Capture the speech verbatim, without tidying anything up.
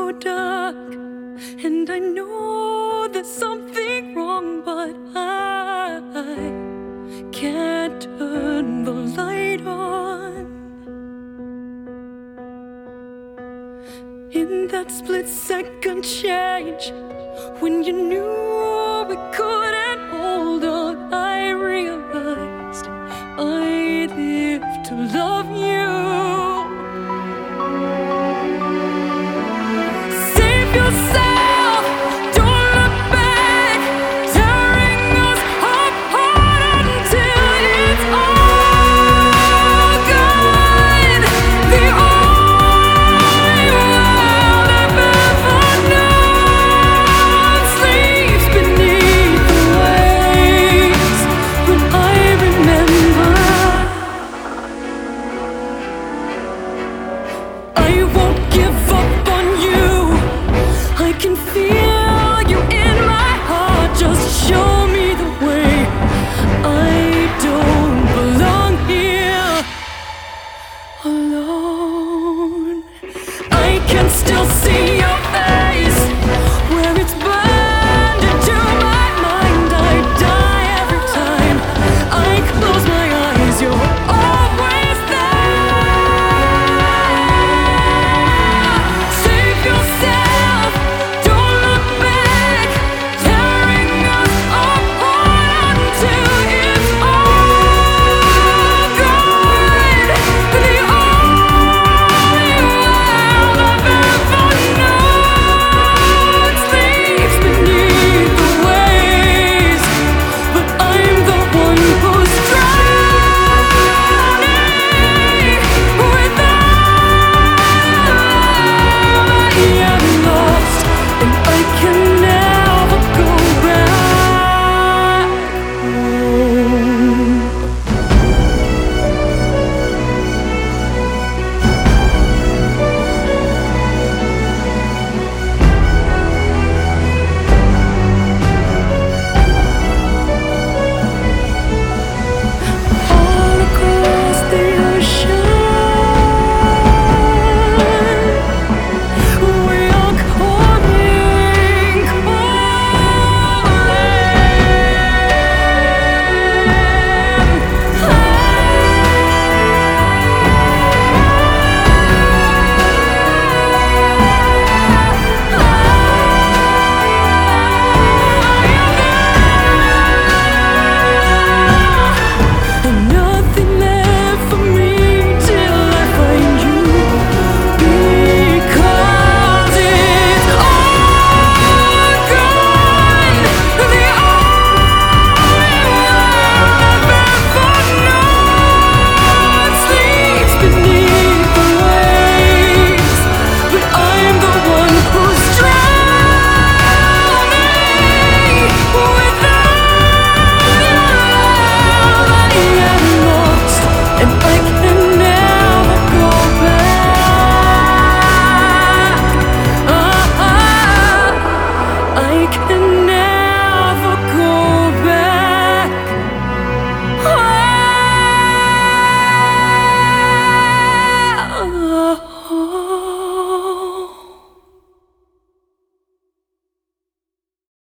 so dark, and I know there's something wrong, but I can't turn the light on. In that split second change, when you knew we couldn't hold on, I realized I live to love you. Save yourself, don't look back, tearing us apart until it's all gone. The only world I've ever known sleeps beneath the waves when I remember. I won't give up on you. I can feel you in my heart. Just show me the way. I don't belong here alone. I can still see your